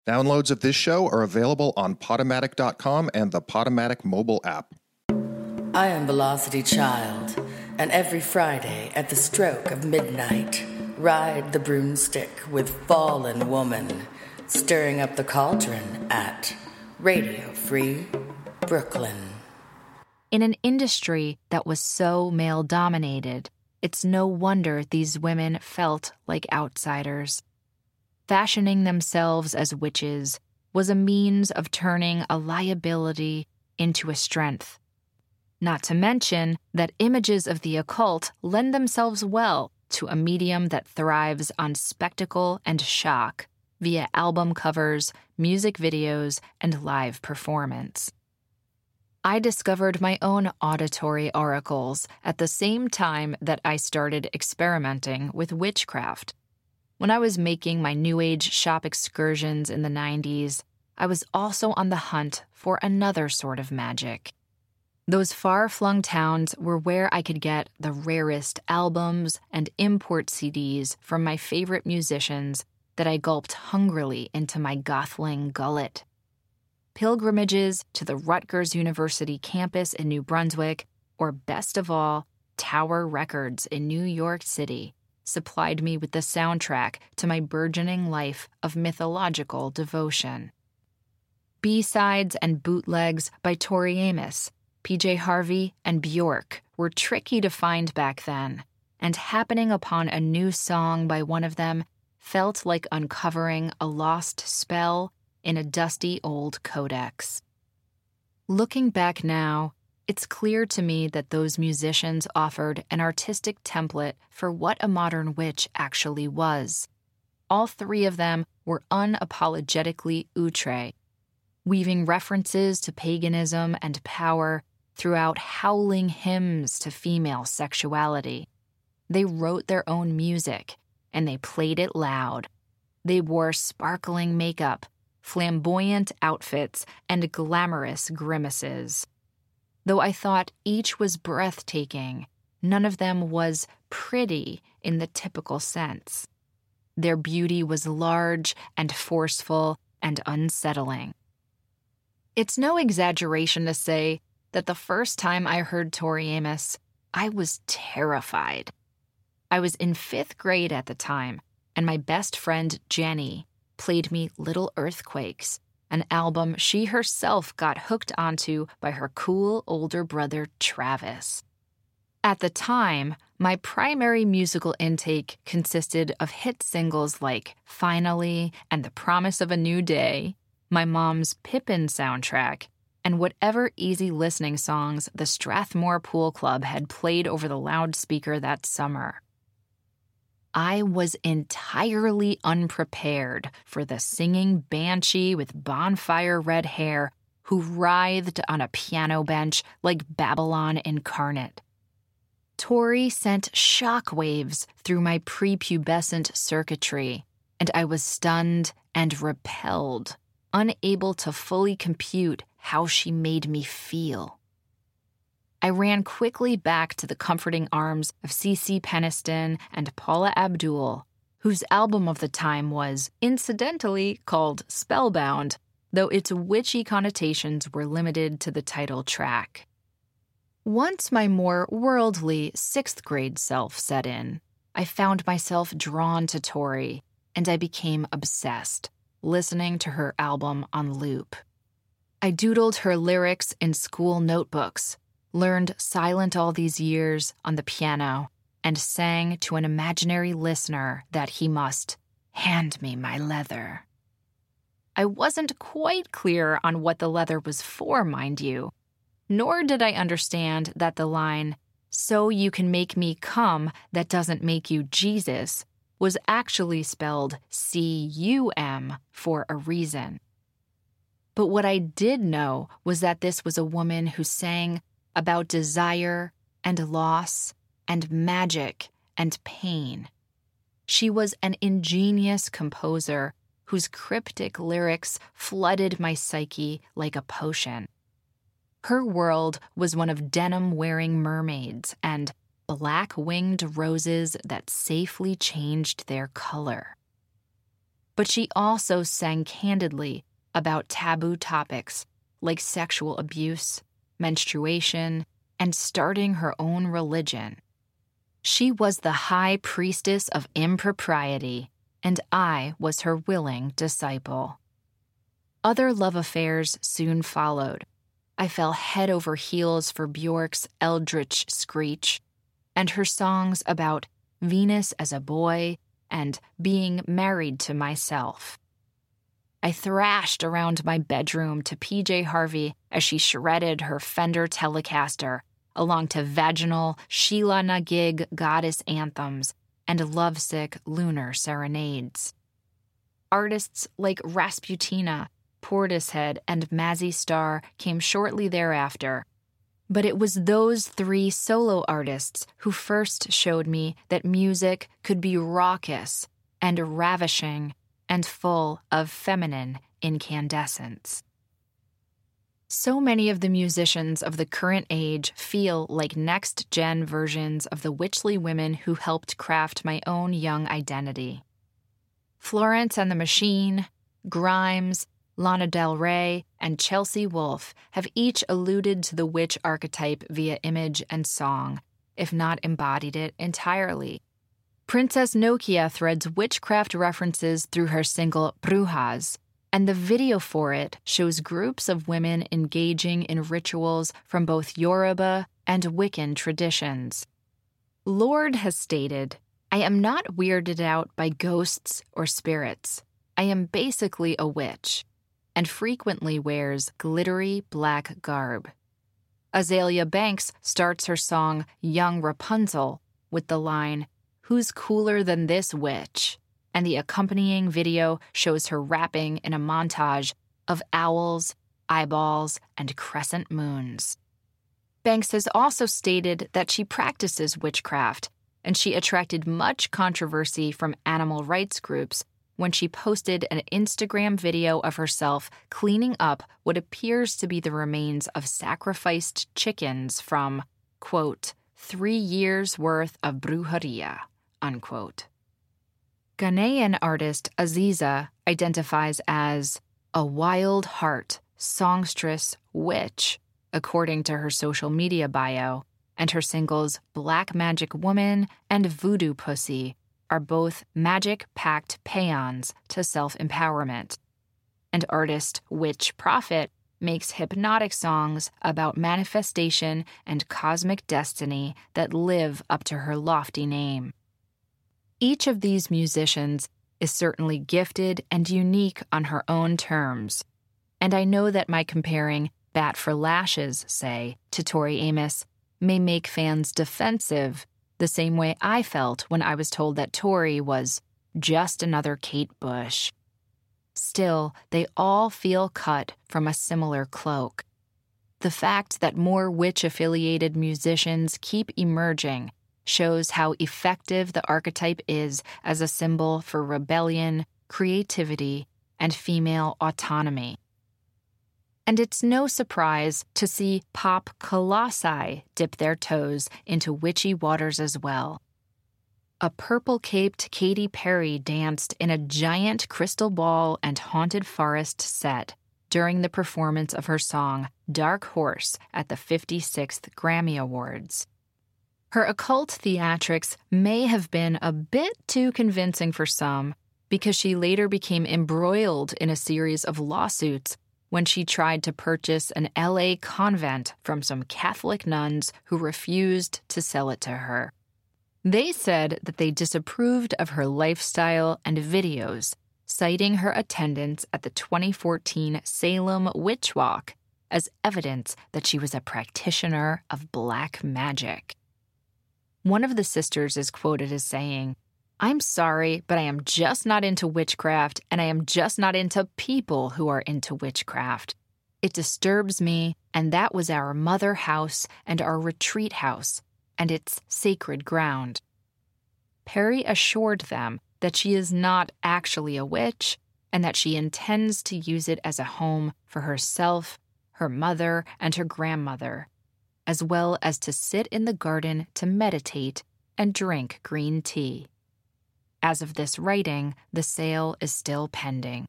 Downloads of this show are available on Podomatic.com and the Podomatic mobile app. I am Velocity Child, and every Friday at the stroke of midnight, ride the broomstick with Fallen Woman, stirring up the cauldron at Radio Free Brooklyn. In an industry that was so male-dominated, it's no wonder these women felt like outsiders. Fashioning themselves as witches was a means of turning a liability into a strength. Not to mention that images of the occult lend themselves well to a medium that thrives on spectacle and shock via album covers, music videos, and live performance. I discovered my own auditory oracles at the same time that I started experimenting with witchcraft. When I was making my New Age shop excursions in the 90s, I was also on the hunt for another sort of magic. Those far-flung towns were where I could get the rarest albums and import CDs from my favorite musicians that I gulped hungrily into my gothling gullet. Pilgrimages to the Rutgers University campus in New Brunswick, or best of all, Tower Records in New York City, supplied me with the soundtrack to my burgeoning life of mythological devotion. B-sides and bootlegs by Tori Amos, PJ Harvey, and Bjork were tricky to find back then, and happening upon a new song by one of them felt like uncovering a lost spell in a dusty old codex. Looking back now, it's clear to me that those musicians offered an artistic template for what a modern witch actually was. All three of them were unapologetically outre, weaving references to paganism and power throughout howling hymns to female sexuality. They wrote their own music, and they played it loud. They wore sparkling makeup, flamboyant outfits, and glamorous grimaces. Though I thought each was breathtaking, none of them was pretty in the typical sense. Their beauty was large and forceful and unsettling. It's no exaggeration to say that the first time I heard Tori Amos, I was terrified. I was in 5th grade at the time, and my best friend, Jenny, played me Little Earthquakes, an album she herself got hooked onto by her cool older brother, Travis. At the time, my primary musical intake consisted of hit singles like Finally and The Promise of a New Day, my mom's Pippin soundtrack, and whatever easy listening songs the Strathmore Pool Club had played over the loudspeaker that summer. I was entirely unprepared for the singing banshee with bonfire red hair who writhed on a piano bench like Babylon incarnate. Tori sent shockwaves through my prepubescent circuitry, and I was stunned and repelled, unable to fully compute how she made me feel. I ran quickly back to the comforting arms of C.C. Peniston and Paula Abdul, whose album of the time was, incidentally, called Spellbound, though its witchy connotations were limited to the title track. Once my more worldly 6th grade self set in, I found myself drawn to Tori, and I became obsessed, listening to her album on loop. I doodled her lyrics in school notebooks, learned Silent All These Years on the piano, and sang to an imaginary listener that he must hand me my leather. I wasn't quite clear on what the leather was for, mind you, nor did I understand that the line, "So you can make me come that doesn't make you Jesus," was actually spelled C-U-M for a reason. But what I did know was that this was a woman who sang about desire and loss and magic and pain. She was an ingenious composer whose cryptic lyrics flooded my psyche like a potion. Her world was one of denim-wearing mermaids and black-winged roses that safely changed their color. But she also sang candidly about taboo topics like sexual abuse, menstruation, and starting her own religion. She was the high priestess of impropriety, and I was her willing disciple. Other love affairs soon followed. I fell head over heels for Bjork's eldritch screech, and her songs about Venus as a boy and being married to myself. I thrashed around my bedroom to PJ Harvey as she shredded her Fender Telecaster along to vaginal Sheila na gig goddess anthems and lovesick lunar serenades. Artists like Rasputina, Portishead, and Mazzy Star came shortly thereafter, but it was those three solo artists who first showed me that music could be raucous and ravishing and full of feminine incandescence. So many of the musicians of the current age feel like next-gen versions of the witchly women who helped craft my own young identity. Florence and the Machine, Grimes, Lana Del Rey, and Chelsea Wolfe have each alluded to the witch archetype via image and song, if not embodied it entirely. Princess Nokia threads witchcraft references through her single Brujas, and the video for it shows groups of women engaging in rituals from both Yoruba and Wiccan traditions. Lorde has stated, "I am not weirded out by ghosts or spirits. I am basically a witch," and frequently wears glittery black garb. Azalea Banks starts her song Young Rapunzel with the line, "Who's cooler than this witch?" And the accompanying video shows her rapping in a montage of owls, eyeballs, and crescent moons. Banks has also stated that she practices witchcraft, and she attracted much controversy from animal rights groups when she posted an Instagram video of herself cleaning up what appears to be the remains of sacrificed chickens from, quote, 3 years' worth of brujeria, unquote. Ghanaian artist Aziza identifies as a wild heart, songstress, witch, according to her social media bio, and her singles Black Magic Woman and Voodoo Pussy are both magic-packed paeans to self-empowerment. And artist Witch Prophet makes hypnotic songs about manifestation and cosmic destiny that live up to her lofty name. Each of these musicians is certainly gifted and unique on her own terms, and I know that my comparing Bat for Lashes, say, to Tori Amos may make fans defensive the same way I felt when I was told that Tori was just another Kate Bush. Still, they all feel cut from a similar cloak. The fact that more witch-affiliated musicians keep emerging shows how effective the archetype is as a symbol for rebellion, creativity, and female autonomy. And it's no surprise to see pop colossi dip their toes into witchy waters as well. A purple-caped Katy Perry danced in a giant crystal ball and haunted forest set during the performance of her song Dark Horse at the 56th Grammy Awards. Her occult theatrics may have been a bit too convincing for some because she later became embroiled in a series of lawsuits when she tried to purchase an LA convent from some Catholic nuns who refused to sell it to her. They said that they disapproved of her lifestyle and videos, citing her attendance at the 2014 Salem Witch Walk as evidence that she was a practitioner of black magic. One of the sisters is quoted as saying, "I'm sorry, but I am just not into witchcraft, and I am just not into people who are into witchcraft. It disturbs me, and that was our mother house and our retreat house, and it's sacred ground." Perry assured them that she is not actually a witch, and that she intends to use it as a home for herself, her mother, and her grandmother, as well as to sit in the garden to meditate and drink green tea. As of this writing, the sale is still pending.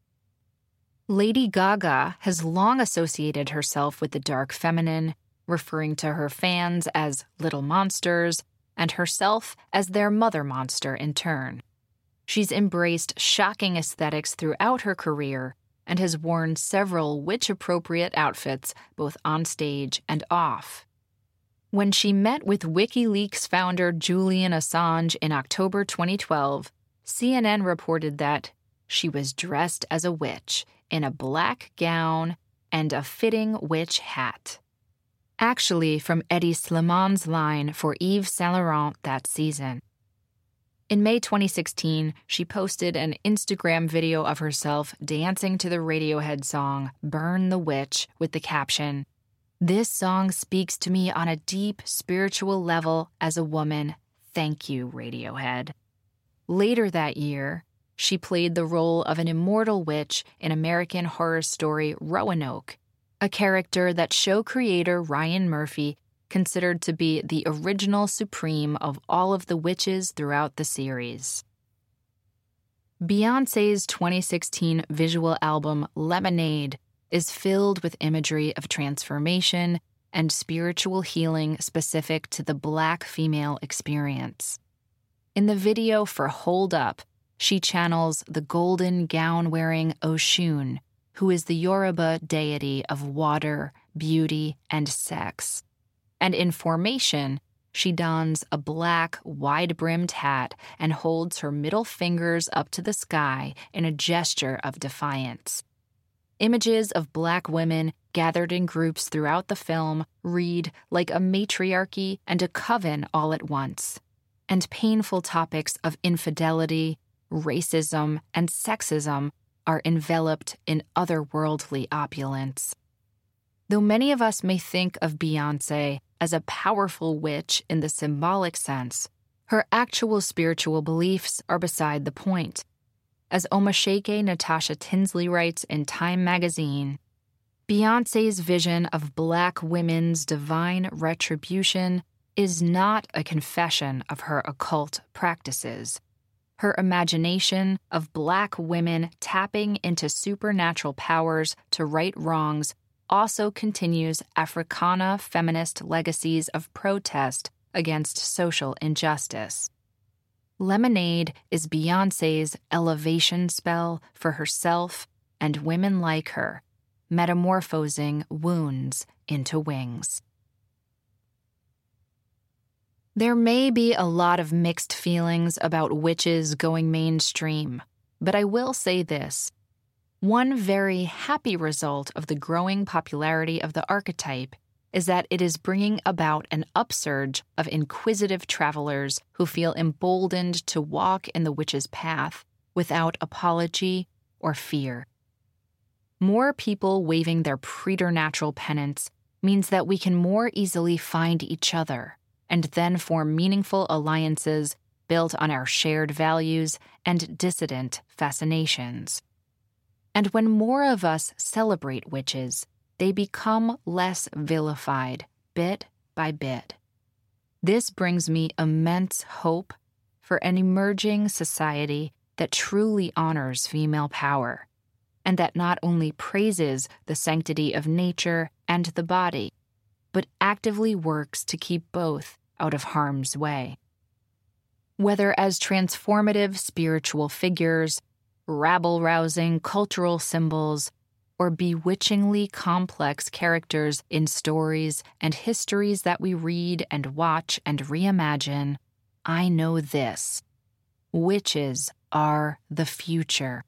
Lady Gaga has long associated herself with the dark feminine, referring to her fans as little monsters and herself as their mother monster in turn. She's embraced shocking aesthetics throughout her career and has worn several witch-appropriate outfits both on stage and off. When she met with WikiLeaks founder Julian Assange in October 2012, CNN reported that she was dressed as a witch in a black gown and a fitting witch hat. Actually from Eddie Sliman's line for Yves Saint Laurent that season. In May 2016, she posted an Instagram video of herself dancing to the Radiohead song Burn the Witch with the caption, "This song speaks to me on a deep spiritual level as a woman. Thank you, Radiohead." Later that year, she played the role of an immortal witch in American horror story Roanoke, a character that show creator Ryan Murphy considered to be the original supreme of all of the witches throughout the series. Beyoncé's 2016 visual album Lemonade is filled with imagery of transformation and spiritual healing specific to the Black female experience. In the video for Hold Up, she channels the golden gown-wearing Oshun, who is the Yoruba deity of water, beauty, and sex. And in Formation, she dons a black, wide-brimmed hat and holds her middle fingers up to the sky in a gesture of defiance. Images of Black women gathered in groups throughout the film read like a matriarchy and a coven all at once, and painful topics of infidelity, racism, and sexism are enveloped in otherworldly opulence. Though many of us may think of Beyoncé as a powerful witch in the symbolic sense, her actual spiritual beliefs are beside the point. As Omasheke Natasha Tinsley writes in Time magazine, Beyoncé's vision of Black women's divine retribution is not a confession of her occult practices. Her imagination of Black women tapping into supernatural powers to right wrongs also continues Africana feminist legacies of protest against social injustice. Lemonade is Beyoncé's elevation spell for herself and women like her, metamorphosing wounds into wings. There may be a lot of mixed feelings about witches going mainstream, but I will say this. One very happy result of the growing popularity of the archetype is that it is bringing about an upsurge of inquisitive travelers who feel emboldened to walk in the witch's path without apology or fear. More people waving their preternatural pennants means that we can more easily find each other and then form meaningful alliances built on our shared values and dissident fascinations. And when more of us celebrate witches, they become less vilified, bit by bit. This brings me immense hope for an emerging society that truly honors female power, and that not only praises the sanctity of nature and the body, but actively works to keep both out of harm's way. Whether as transformative spiritual figures, rabble-rousing cultural symbols, or bewitchingly complex characters in stories and histories that we read and watch and reimagine, I know this: witches are the future.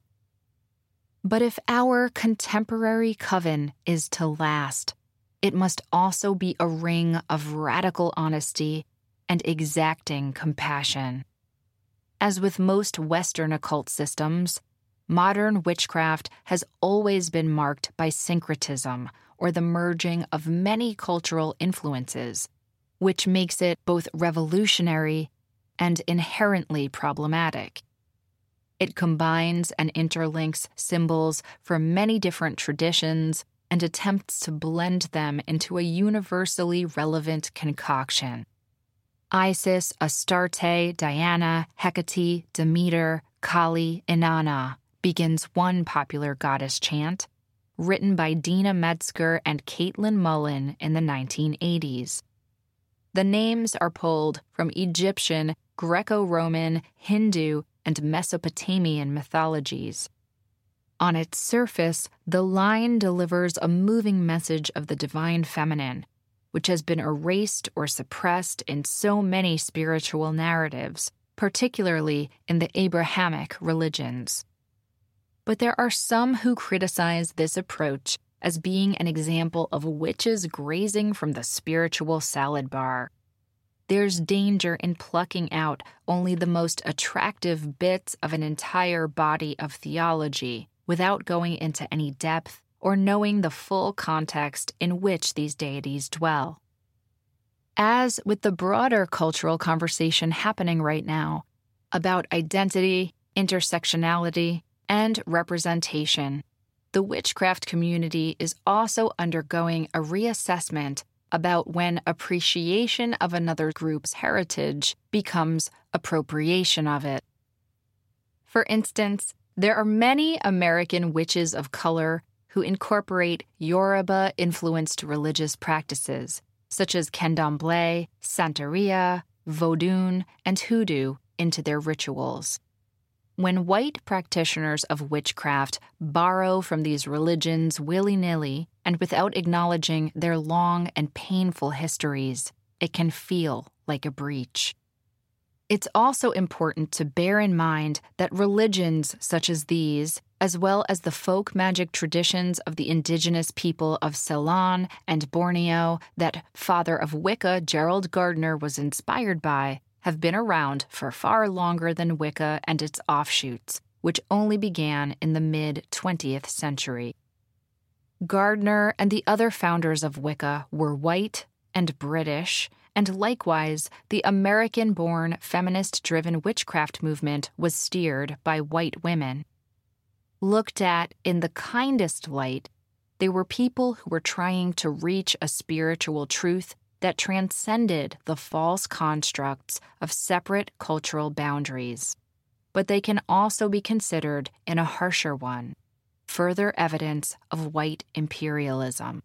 But if our contemporary coven is to last, it must also be a ring of radical honesty and exacting compassion. As with most Western occult systems, modern witchcraft has always been marked by syncretism, or the merging of many cultural influences, which makes it both revolutionary and inherently problematic. It combines and interlinks symbols from many different traditions and attempts to blend them into a universally relevant concoction. Isis, Astarte, Diana, Hecate, Demeter, Kali, Inanna begins one popular goddess chant, written by Dina Metzger and Caitlin Mullen in the 1980s. The names are pulled from Egyptian, Greco-Roman, Hindu, and Mesopotamian mythologies. On its surface, the line delivers a moving message of the divine feminine, which has been erased or suppressed in so many spiritual narratives, particularly in the Abrahamic religions. But there are some who criticize this approach as being an example of witches grazing from the spiritual salad bar. There's danger in plucking out only the most attractive bits of an entire body of theology without going into any depth or knowing the full context in which these deities dwell. As with the broader cultural conversation happening right now about identity, intersectionality, and representation, the witchcraft community is also undergoing a reassessment about when appreciation of another group's heritage becomes appropriation of it. For instance, there are many American witches of color who incorporate Yoruba-influenced religious practices, such as candomblé, santeria, vodun, and hoodoo, into their rituals. When white practitioners of witchcraft borrow from these religions willy-nilly and without acknowledging their long and painful histories, it can feel like a breach. It's also important to bear in mind that religions such as these, as well as the folk magic traditions of the indigenous people of Ceylon and Borneo that Father of Wicca Gerald Gardner was inspired by, have been around for far longer than Wicca and its offshoots, which only began in the mid-20th century. Gardner and the other founders of Wicca were white and British, and likewise, the American-born feminist-driven witchcraft movement was steered by white women. Looked at in the kindest light, they were people who were trying to reach a spiritual truth that transcended the false constructs of separate cultural boundaries. But they can also be considered in a harsher one, further evidence of white imperialism.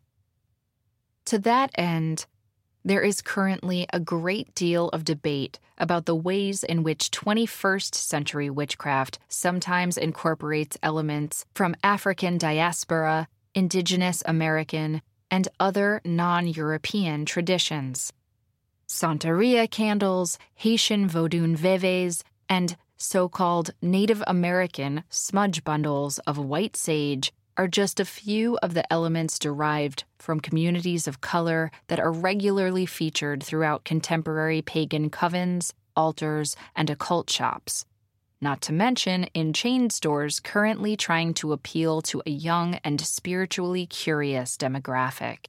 To that end, there is currently a great deal of debate about the ways in which 21st century witchcraft sometimes incorporates elements from African diaspora, indigenous American, and other non-European traditions. Santeria candles, Haitian Vodun veves, and so-called Native American smudge bundles of white sage are just a few of the elements derived from communities of color that are regularly featured throughout contemporary pagan covens, altars, and occult shops, not to mention in chain stores currently trying to appeal to a young and spiritually curious demographic.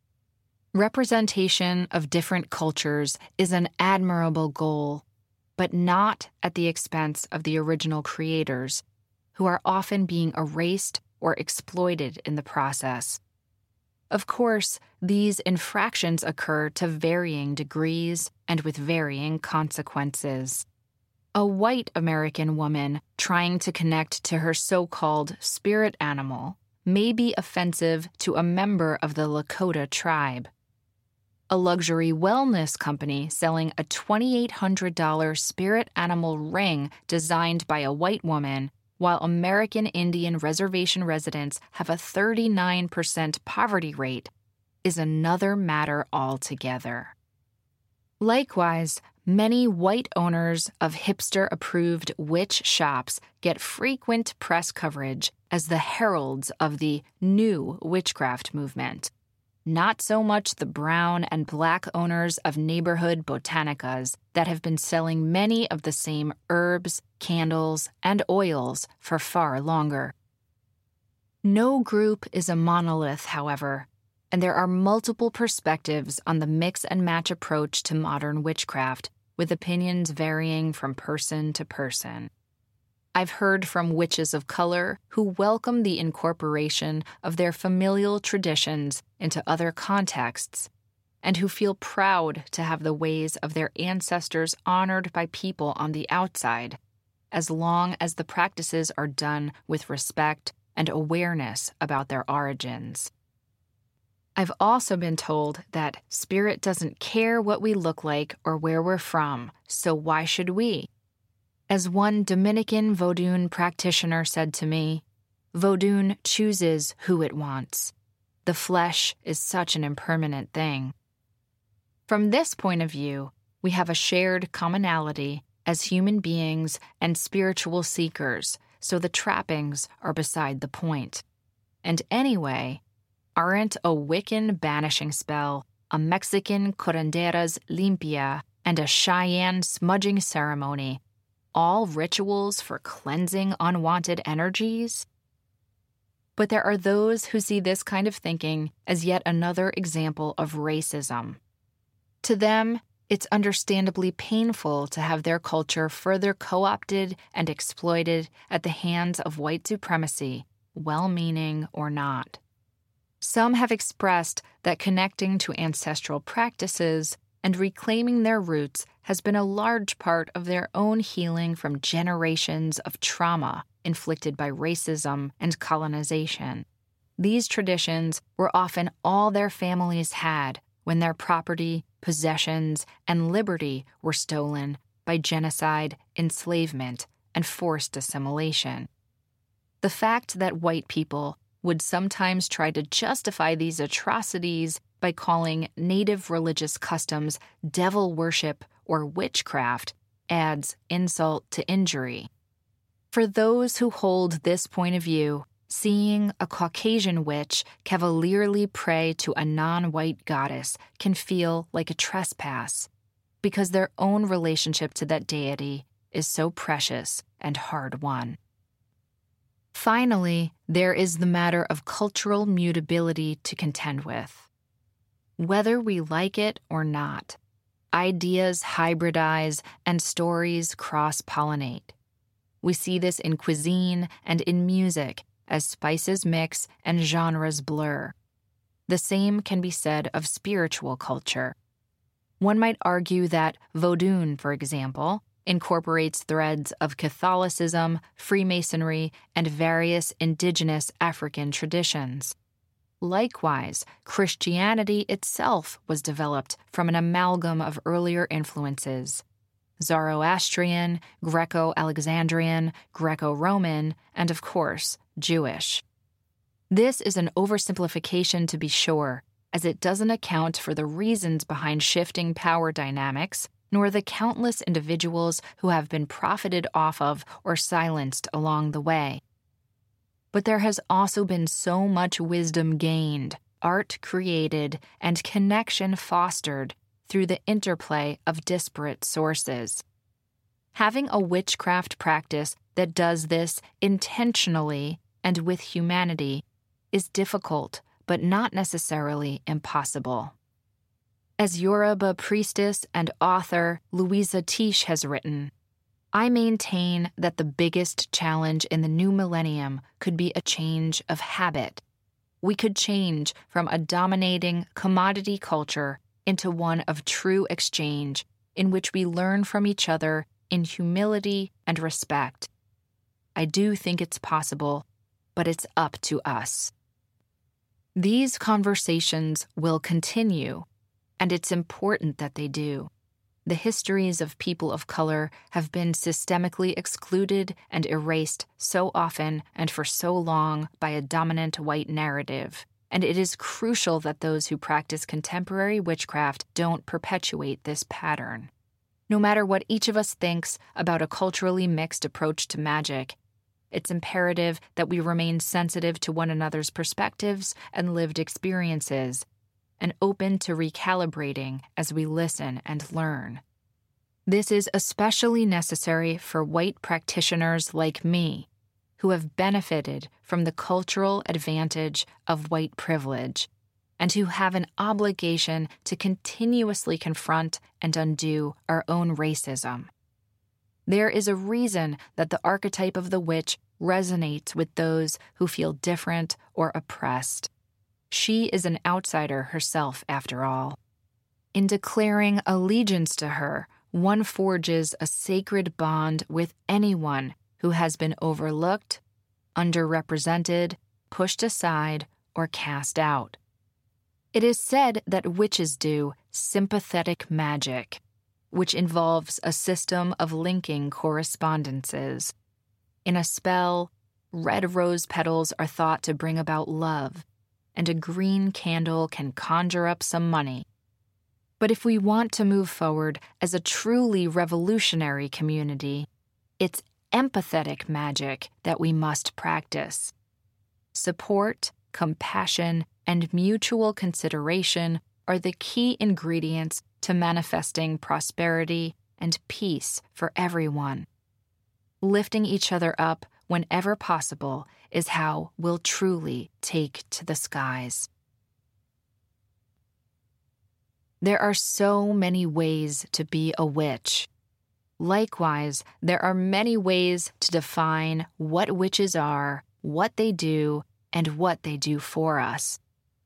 Representation of different cultures is an admirable goal, but not at the expense of the original creators, who are often being erased or exploited in the process. Of course, these infractions occur to varying degrees and with varying consequences. A white American woman trying to connect to her so-called spirit animal may be offensive to a member of the Lakota tribe. A luxury wellness company selling a $2,800 spirit animal ring designed by a white woman, while American Indian reservation residents have a 39% poverty rate, is another matter altogether. Likewise, many white owners of hipster-approved witch shops get frequent press coverage as the heralds of the new witchcraft movement. Not so much the brown and black owners of neighborhood botanicas that have been selling many of the same herbs, candles, and oils for far longer. No group is a monolith, however, and there are multiple perspectives on the mix-and-match approach to modern witchcraft, with opinions varying from person to person. I've heard from witches of color who welcome the incorporation of their familial traditions into other contexts, and who feel proud to have the ways of their ancestors honored by people on the outside, as long as the practices are done with respect and awareness about their origins. I've also been told that spirit doesn't care what we look like or where we're from, so why should we? As one Dominican Vodun practitioner said to me, Vodun chooses who it wants. The flesh is such an impermanent thing. From this point of view, we have a shared commonality as human beings and spiritual seekers, so the trappings are beside the point. And anyway, aren't a Wiccan banishing spell, a Mexican curanderas limpia, and a Cheyenne smudging ceremony all rituals for cleansing unwanted energies? But there are those who see this kind of thinking as yet another example of racism. To them, it's understandably painful to have their culture further co-opted and exploited at the hands of white supremacy, well-meaning or not. Some have expressed that connecting to ancestral practices and reclaiming their roots has been a large part of their own healing from generations of trauma inflicted by racism and colonization. These traditions were often all their families had when their property, possessions, and liberty were stolen by genocide, enslavement, and forced assimilation. The fact that white people would sometimes try to justify these atrocities by calling native religious customs devil worship or witchcraft adds insult to injury. For those who hold this point of view, seeing a Caucasian witch cavalierly pray to a non-white goddess can feel like a trespass, because their own relationship to that deity is so precious and hard-won. Finally, there is the matter of cultural mutability to contend with. Whether we like it or not, ideas hybridize and stories cross-pollinate. We see this in cuisine and in music as spices mix and genres blur. The same can be said of spiritual culture. One might argue that Vodun, for example, incorporates threads of Catholicism, Freemasonry, and various indigenous African traditions. Likewise, Christianity itself was developed from an amalgam of earlier influences: Zoroastrian, Greco-Alexandrian, Greco-Roman, and of course, Jewish. This is an oversimplification to be sure, as it doesn't account for the reasons behind shifting power dynamics, nor the countless individuals who have been profited off of or silenced along the way. But there has also been so much wisdom gained, art created, and connection fostered through the interplay of disparate sources. Having a witchcraft practice that does this intentionally and with humanity is difficult, but not necessarily impossible. As Yoruba priestess and author Louisa Tish has written, I maintain that the biggest challenge in the new millennium could be a change of habit. We could change from a dominating commodity culture into one of true exchange, in which we learn from each other in humility and respect. I do think it's possible, but it's up to us. These conversations will continue, and it's important that they do. The histories of people of color have been systemically excluded and erased so often and for so long by a dominant white narrative, and it is crucial that those who practice contemporary witchcraft don't perpetuate this pattern. No matter what each of us thinks about a culturally mixed approach to magic, it's imperative that we remain sensitive to one another's perspectives and lived experiences, and open to recalibrating as we listen and learn. This is especially necessary for white practitioners like me, who have benefited from the cultural advantage of white privilege, and who have an obligation to continuously confront and undo our own racism. There is a reason that the archetype of the witch resonates with those who feel different or oppressed. She is an outsider herself, after all. In declaring allegiance to her, one forges a sacred bond with anyone who has been overlooked, underrepresented, pushed aside, or cast out. It is said that witches do sympathetic magic, which involves a system of linking correspondences. In a spell, red rose petals are thought to bring about love, and a green candle can conjure up some money. But if we want to move forward as a truly revolutionary community, it's empathetic magic that we must practice. Support, compassion, and mutual consideration are the key ingredients to manifesting prosperity and peace for everyone. Lifting each other up whenever possible is how we'll truly take to the skies. There are so many ways to be a witch. Likewise, there are many ways to define what witches are, what they do, and what they do for us.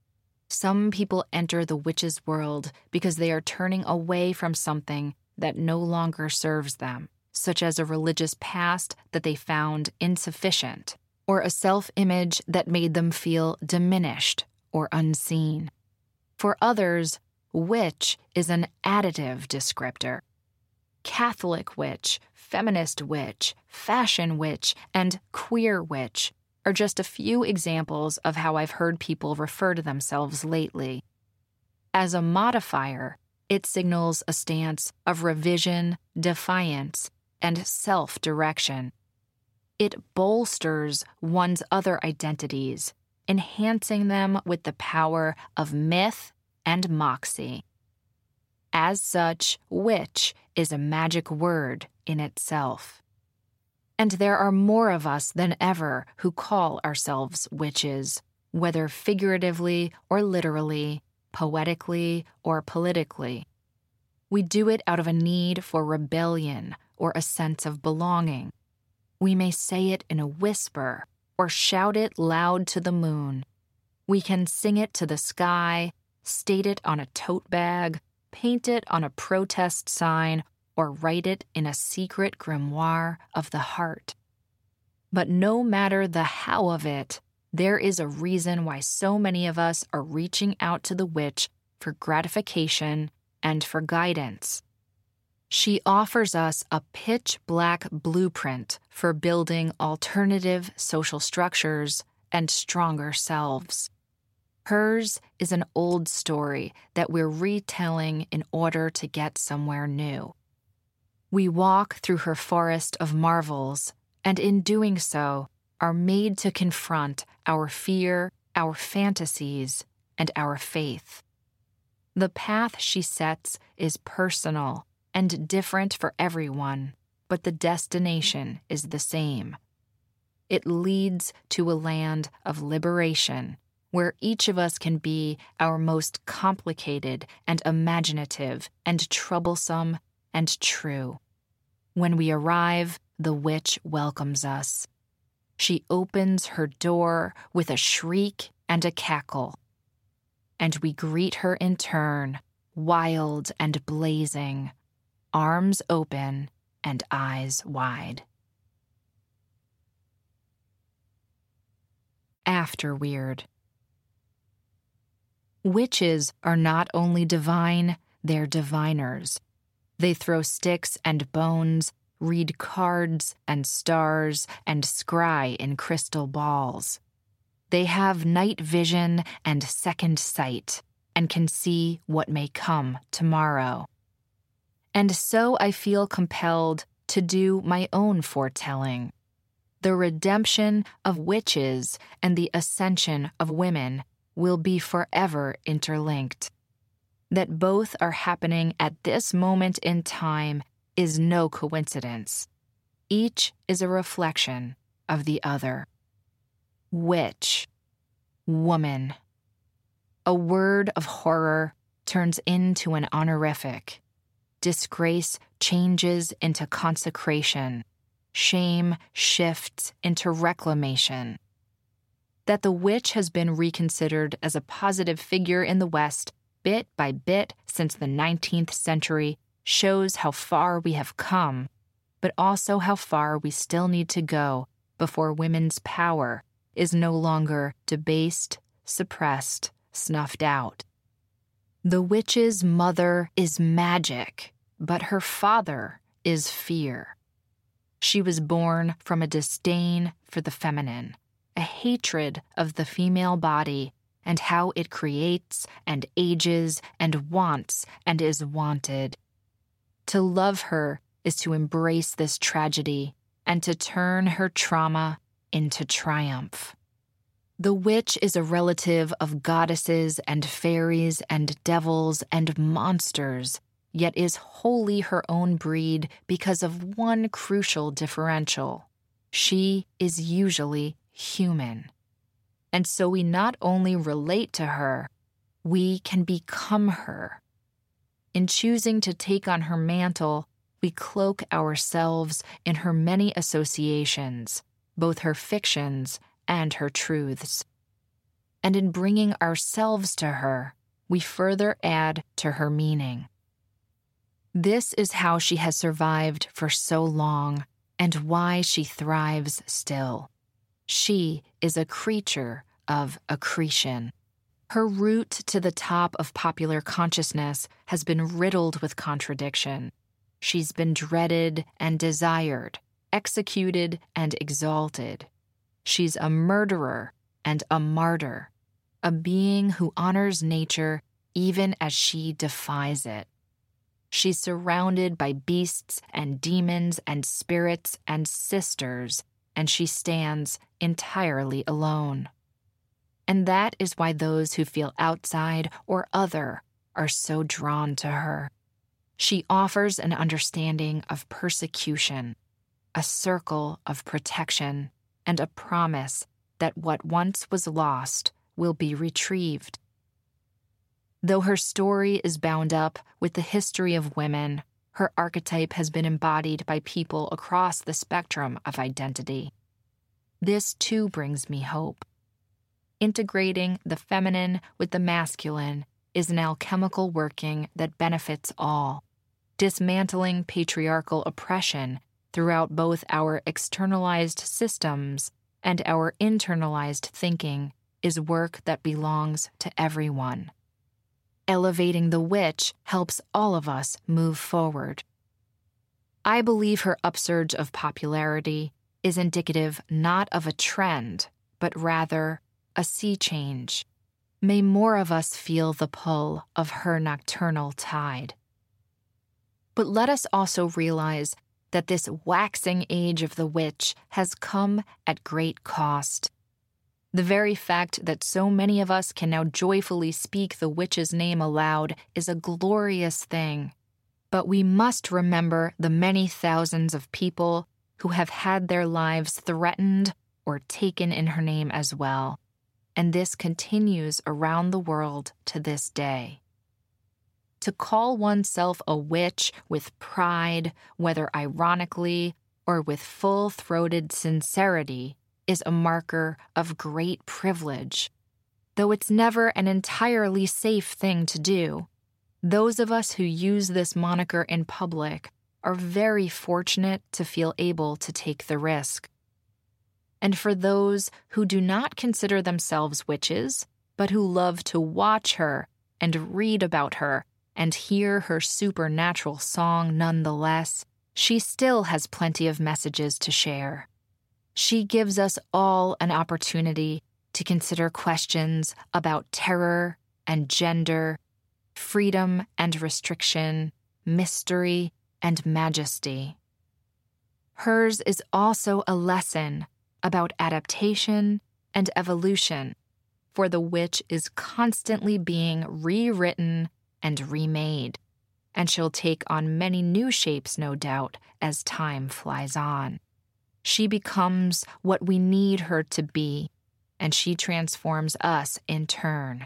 Some people enter the witch's world because they are turning away from something that no longer serves them, such as a religious past that they found insufficient, or a self-image that made them feel diminished or unseen. For others, witch is an additive descriptor. Catholic witch, feminist witch, fashion witch, and queer witch are just a few examples of how I've heard people refer to themselves lately. As a modifier, it signals a stance of revision, defiance, and self-direction. It bolsters one's other identities, enhancing them with the power of myth and moxie. As such, witch is a magic word in itself. And there are more of us than ever who call ourselves witches, whether figuratively or literally, poetically or politically. We do it out of a need for rebellion or a sense of belonging. We may say it in a whisper or shout it loud to the moon. We can sing it to the sky, state it on a tote bag, paint it on a protest sign, or write it in a secret grimoire of the heart. But no matter the how of it, there is a reason why so many of us are reaching out to the witch for gratification and for guidance. She offers us a pitch-black blueprint for building alternative social structures and stronger selves. Hers is an old story that we're retelling in order to get somewhere new. We walk through her forest of marvels, and in doing so, are made to confront our fear, our fantasies, and our faith. The path she sets is personal and different for everyone, but the destination is the same. It leads to a land of liberation, where each of us can be our most complicated and imaginative and troublesome and true. When we arrive, the witch welcomes us. She opens her door with a shriek and a cackle, and we greet her in turn, wild and blazing, arms open and eyes wide. Afterweird. Witches are not only divine, they're diviners. They throw sticks and bones, read cards and stars, and scry in crystal balls. They have night vision and second sight, and can see what may come tomorrow. And so I feel compelled to do my own foretelling. The redemption of witches and the ascension of women will be forever interlinked. That both are happening at this moment in time is no coincidence. Each is a reflection of the other. Witch, woman. A word of horror turns into an honorific. Disgrace changes into consecration. Shame shifts into reclamation. That the witch has been reconsidered as a positive figure in the West bit by bit since the 19th century shows how far we have come, but also how far we still need to go before women's power is no longer debased, suppressed, snuffed out. The witch's mother is magic, but her father is fear. She was born from a disdain for the feminine, a hatred of the female body and how it creates and ages and wants and is wanted. To love her is to embrace this tragedy and to turn her trauma into triumph. The witch is a relative of goddesses and fairies and devils and monsters, yet is wholly her own breed because of one crucial differential. She is usually human. And so we not only relate to her, we can become her. In choosing to take on her mantle, we cloak ourselves in her many associations, both her fictions and her truths. And in bringing ourselves to her, we further add to her meaning. This is how she has survived for so long and why she thrives still. She is a creature of accretion. Her route to the top of popular consciousness has been riddled with contradiction. She's been dreaded and desired, executed and exalted. She's a murderer and a martyr, a being who honors nature even as she defies it. She's surrounded by beasts and demons and spirits and sisters, and she stands entirely alone. And that is why those who feel outside or other are so drawn to her. She offers an understanding of persecution, a circle of protection, and a promise that what once was lost will be retrieved. Though her story is bound up with the history of women, her archetype has been embodied by people across the spectrum of identity. This too brings me hope. Integrating the feminine with the masculine is an alchemical working that benefits all. Dismantling patriarchal oppression throughout both our externalized systems and our internalized thinking is work that belongs to everyone. Elevating the witch helps all of us move forward. I believe her upsurge of popularity is indicative not of a trend, but rather a sea change. May more of us feel the pull of her nocturnal tide. But let us also realize that this waxing age of the witch has come at great cost. The very fact that so many of us can now joyfully speak the witch's name aloud is a glorious thing. But we must remember the many thousands of people who have had their lives threatened or taken in her name as well. And this continues around the world to this day. To call oneself a witch with pride, whether ironically or with full-throated sincerity, is a marker of great privilege. Though it's never an entirely safe thing to do, those of us who use this moniker in public are very fortunate to feel able to take the risk. And for those who do not consider themselves witches, but who love to watch her and read about her and hear her supernatural song nonetheless, she still has plenty of messages to share. She gives us all an opportunity to consider questions about terror and gender, freedom and restriction, mystery and majesty. Hers is also a lesson about adaptation and evolution, for the witch is constantly being rewritten and remade, and she'll take on many new shapes, no doubt, as time flies on. She becomes what we need her to be, and she transforms us in turn.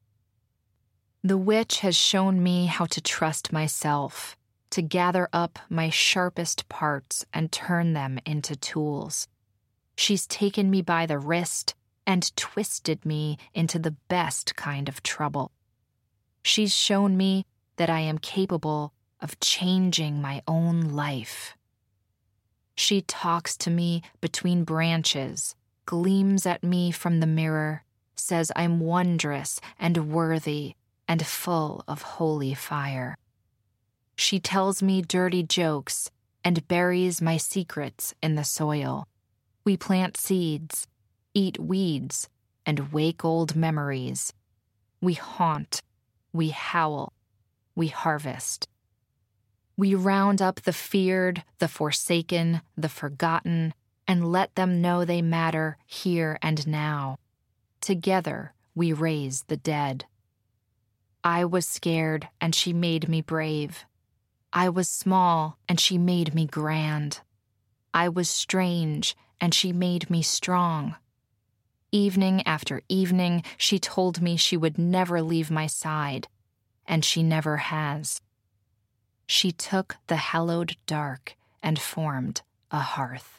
The witch has shown me how to trust myself, to gather up my sharpest parts and turn them into tools. She's taken me by the wrist and twisted me into the best kind of trouble. She's shown me that I am capable of changing my own life. She talks to me between branches, gleams at me from the mirror, says I'm wondrous and worthy and full of holy fire. She tells me dirty jokes and buries my secrets in the soil. We plant seeds, eat weeds, and wake old memories. We haunt, we howl, we harvest. We round up the feared, the forsaken, the forgotten, and let them know they matter here and now. Together, we raise the dead. I was scared, and she made me brave. I was small, and she made me grand. I was strange, and she made me strong. Evening after evening, she told me she would never leave my side, and she never has. She took the hallowed dark and formed a hearth.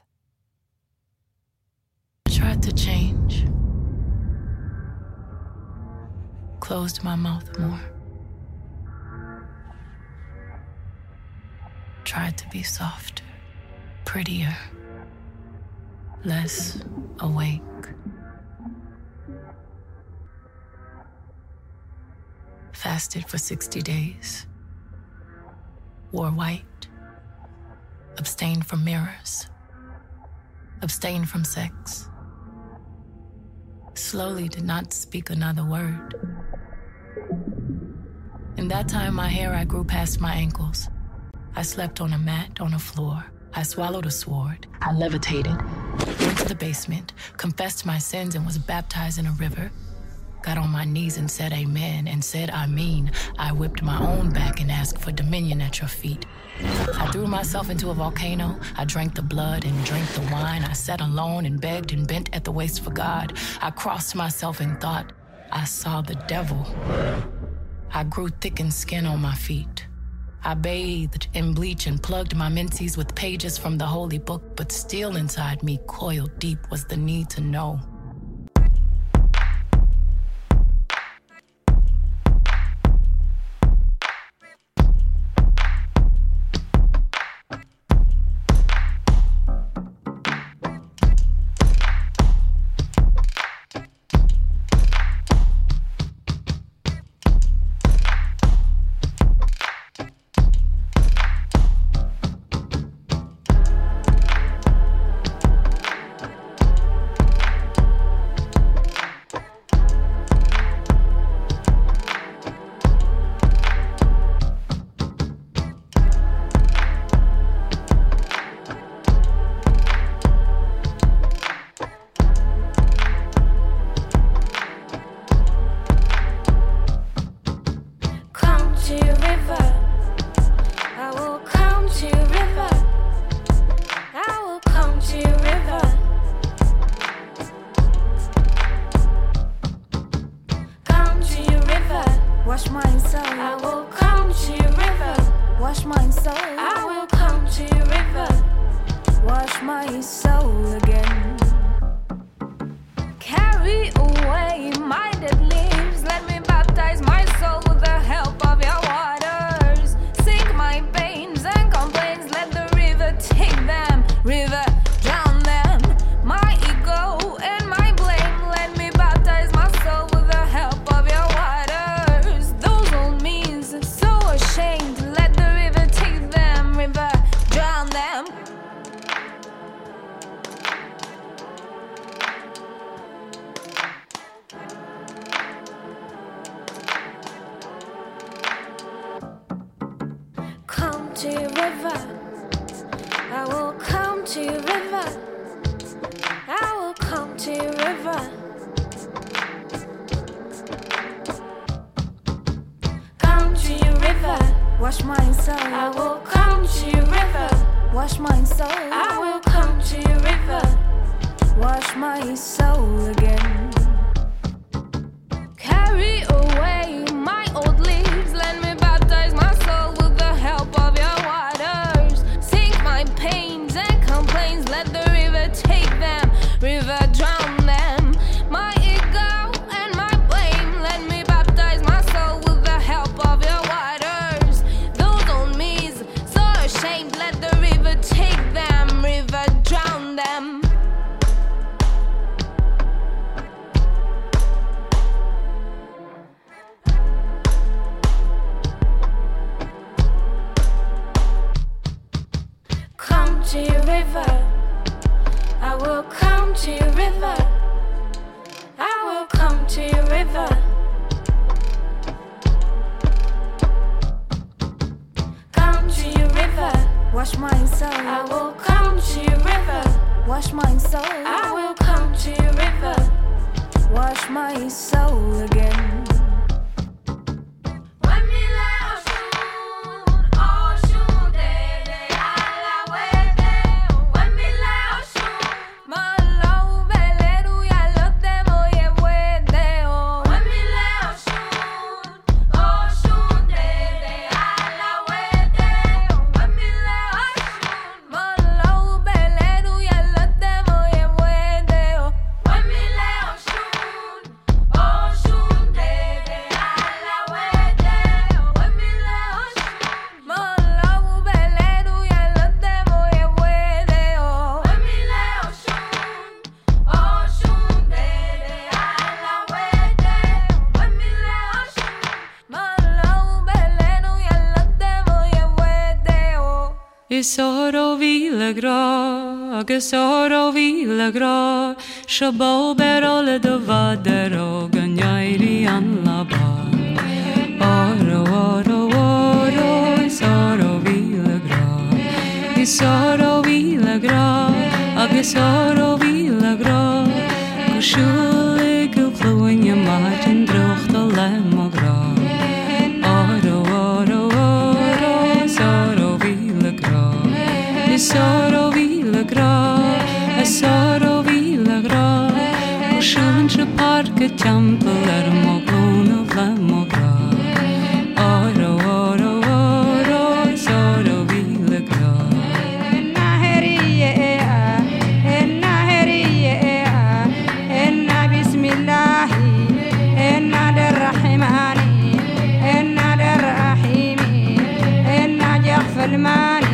I tried to change. Closed my mouth more. Tried to be softer, prettier, less awake. Fasted for 60 days. Wore white. Abstained from mirrors. Abstained from sex. Slowly did not speak another word. In that time, my hair I grew past my ankles. I slept on a mat on a floor. I swallowed a sword. I levitated. Went to the basement, confessed my sins, and was baptized in a river. Got on my knees and said amen, and said I mean. I whipped my own back and asked for dominion at your feet. I threw myself into a volcano. I drank the blood and drank the wine. I sat alone and begged and bent at the waist for God. I crossed myself and thought I saw the devil. I grew thick in skin on my feet. I bathed in bleach and plugged my menses with pages from the holy book, but still inside me, coiled deep, was the need to know. My ego and my blame, let me baptize my soul with the help river. I will come to your river. Come to your river. Wash my soul. I will come to your river. Wash my soul. I will come to your river. Wash my soul again. Isoro vilagra, gesoro vilagra, shabo berole de vadero, ganyairi an laba. Oro, oro, oro, isoro vilagra, isoro vilagra, gesoro vilagra, kushule gulfluin je maten droog de lemogra. Oro, oro, oro, isoro vilagra. Isoro vilagra, isoro vilagra, o shunche parke tempel mogluna vlamogra. Oro, oro, oro, isoro vilagra. Enna heriye, enna bismillahi, enna derrahmani, enna derrahimi, enna jaghfal mani.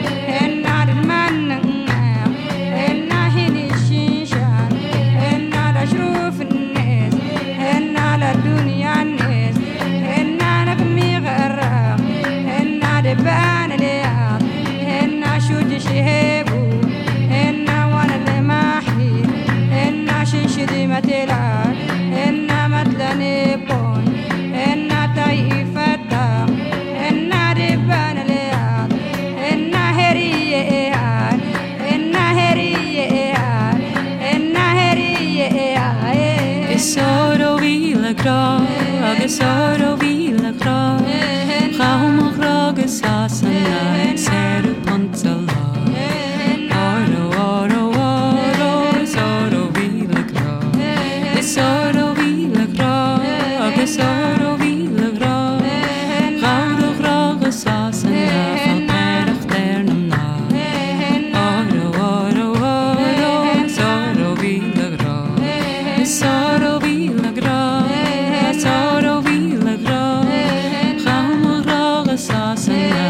بان الياض إنا شود شهيبو إنا وانا الماحي إنا شنشد متلال إنا مدلني بون إنا طيفتة إنا ربان الياض إنا هرية إيهان إنا هرية إيهان إنا هرية إيهان Isoro vilagra, isoro vilagra, Raum Sasana, Seru Pontala. Oro, oro, oro, isoro vilagra, isoro vilagra, isoro vilagra, Raudo graga sasana, falterig ternum na. Oro, oro, oro, isoro vilagra, isoro vilagra, isoro vilagra, Raum graga sasana.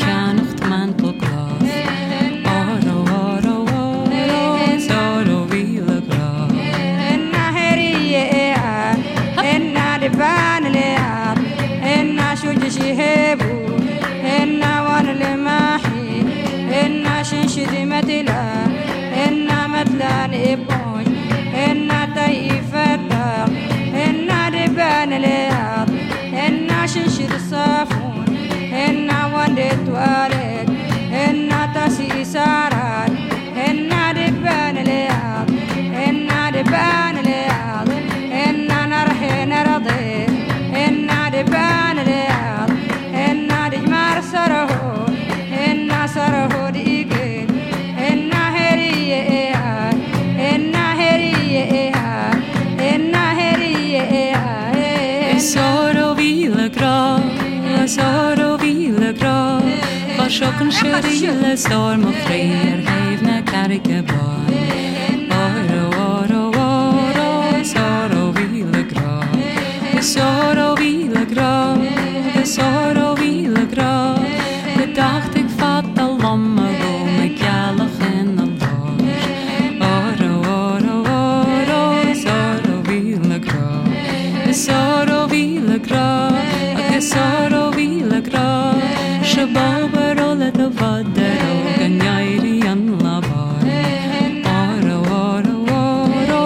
شهيبو إنا وانا الماحي إنا شنشد متلا إنا متلان إبوش إنا طيفتة إنا ربان الياض إنا شنشد الصافون إنا واندت والد إنا تاسي سارات إنا ربان الياض إنا ربان الياض إنا نرحي نرضي إنا ربان الياض إنا رجمار سره إنا سره ديقين إنا هرية إيهان إنا هرية إيهان إنا هرية إيهان Isoro vilagra, isoro vilagra, Vashokken sherile storm of freer, heeft na karike boy. Oro, oro, oro, isoro vilagra, isoro vilagra, isoro vilagra. Gedacht ik vat al lamme go met jallig in de loos. Oro, oro, oro, isoro vilagra, isoro vilagra, isoro vilagra. Shaboberole de vadero, ganyairi an labar. Oro, oro, oro,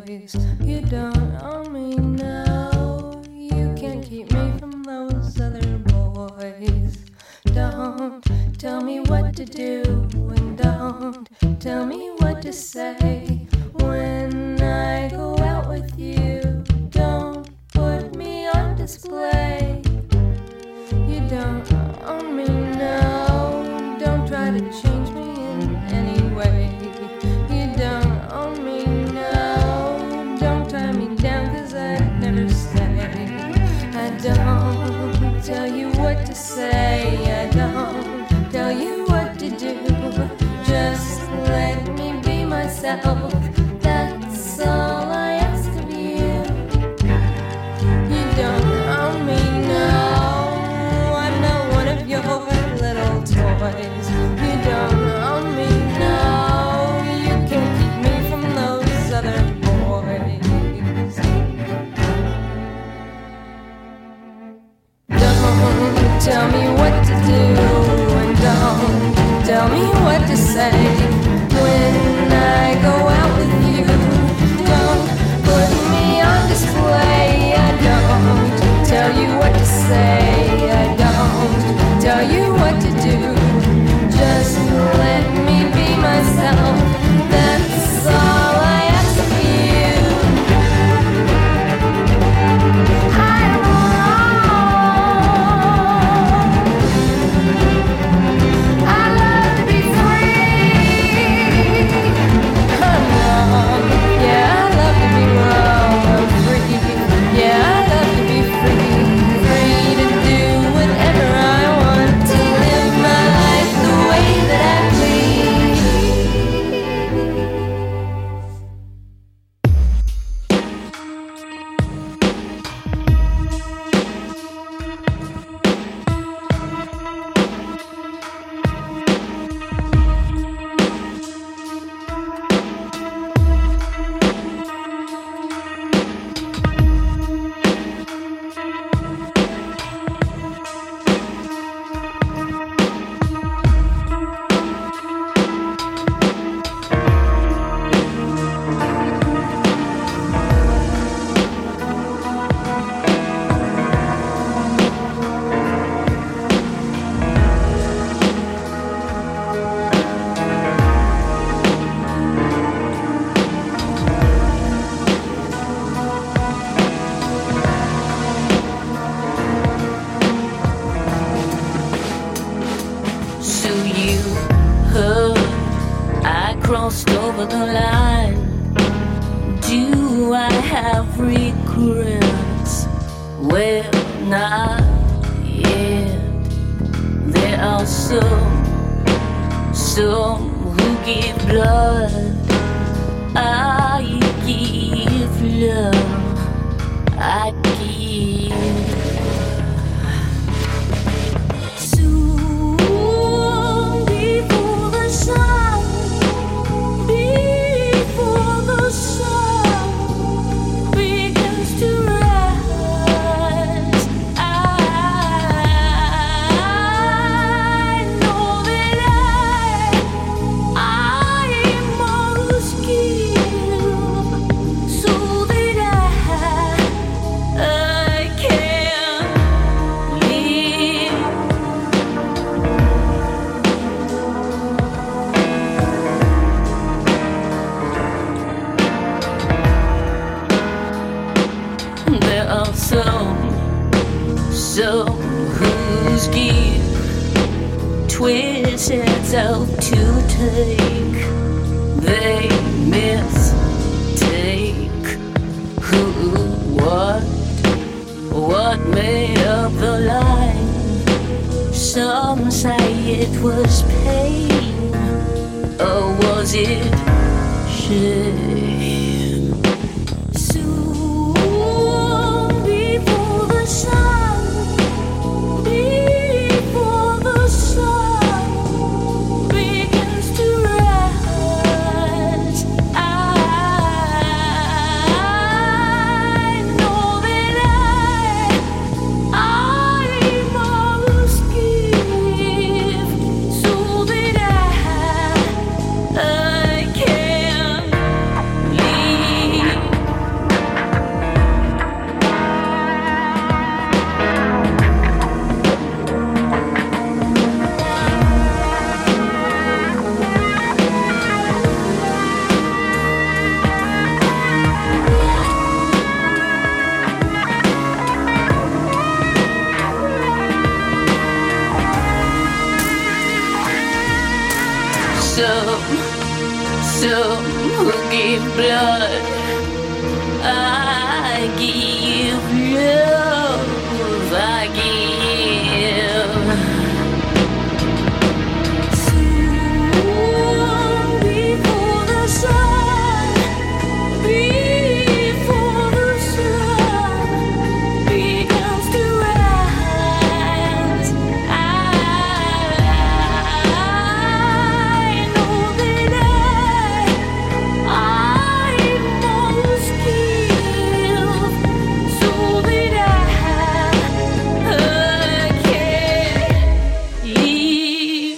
toys. You don't own me now. You can't keep me from those other boys. Don't tell me what to do, and don't tell me what to say when I go out with you. Don't put me on display. You don't own me now. Don't try to change me in any way. You don't own me now. Don't tie me down, 'cause I'd never stay. I don't tell you what to say. I don't tell you what to do. Just let me be myself. That's all I ask of you. You don't own me now. I'm not one of your little toys. You don't own me now. You can't keep me from those other boys. Don't tell me what to do, and don't tell me what to say when I go out with you. Don't put me on display. I don't tell you what to say. I don't tell you what to do. Just let me be myself. That's all I ask of you. crossed over the line. Do I have regrets? Well, not yet. There are some who give blood. I give love. I give. Soon before the sun, begins to rise, I know that I must give so that I can live. There are some whose give twist heads out to take. They mistake who, what made up the line. Some say it was pain, or was it shame? Soon before the sun, begins to rise, I know that I must give so that I can Some who give blood. I give love. I give. Soon before the sun, before the sun begins to rise, I know that I must give so that I can live.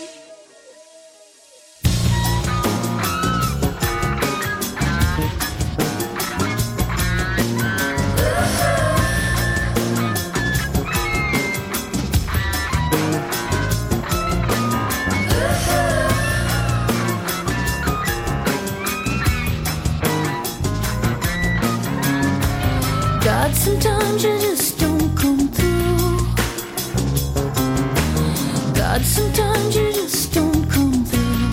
God, sometimes you just don't come through. God, sometimes you just don't come through.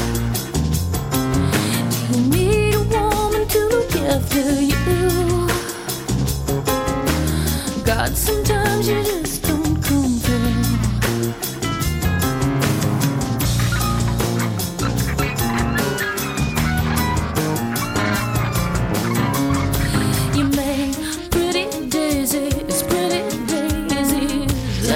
Do you need a woman to look after you? God, sometimes you just don't come through. You make pretty daisies, pretty daisies.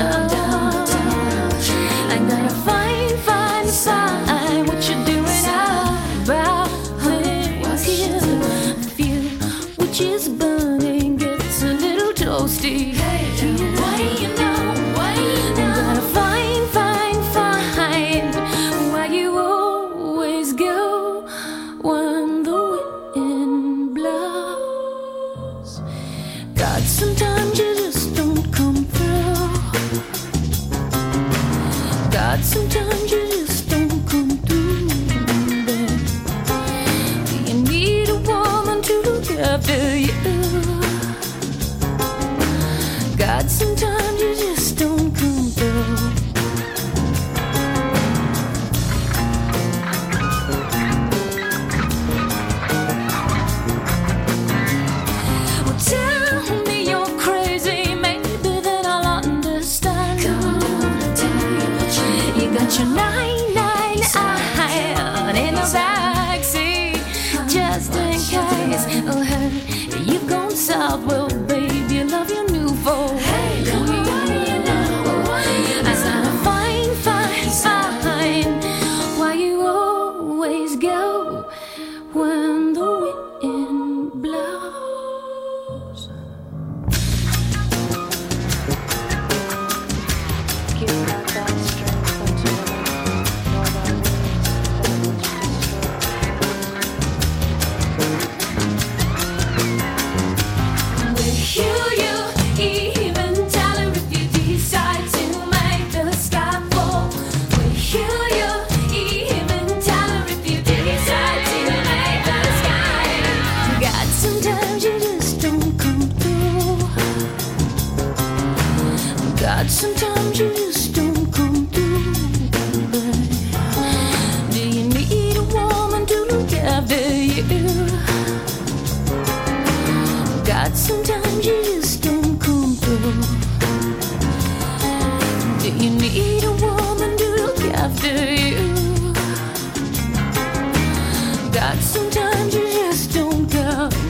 I gotta find what you're doing about here. The fuel which is burning gets a little toasty. What do you know? What do you know? Gotta find why you always go when the wind blows. God, sometimes you just don't come through. God, sometimes you just don't come through. Babe. Do you need a woman to look after you? God, sometimes you just don't come through. Well, tell me you're crazy, maybe then I'll understand. You got your 999 in the backseat, just in case. Oh, hey, you've gone south. Well, babe, you love your new folks. Hey, what do you know? I gotta find why you always go when the wind blows. Give not thy strength unto women, nor thy wings that which destroy. Will you even tell her if you decide to make the sky fall? Will you even tell her if you decide to make the sky? God, sometimes you just don't come through. God, sometimes you just don't come through. Do you need a woman to look after you? God, sometimes you just don't come through. Do you need a woman to look after you? God, sometimes you just don't come through.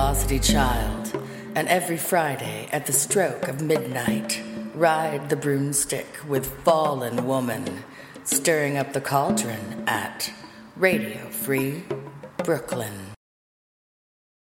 Velocity Child, and every Friday at the stroke of midnight, ride the broomstick with Fallen Woman, stirring up the cauldron at Radio Free Brooklyn.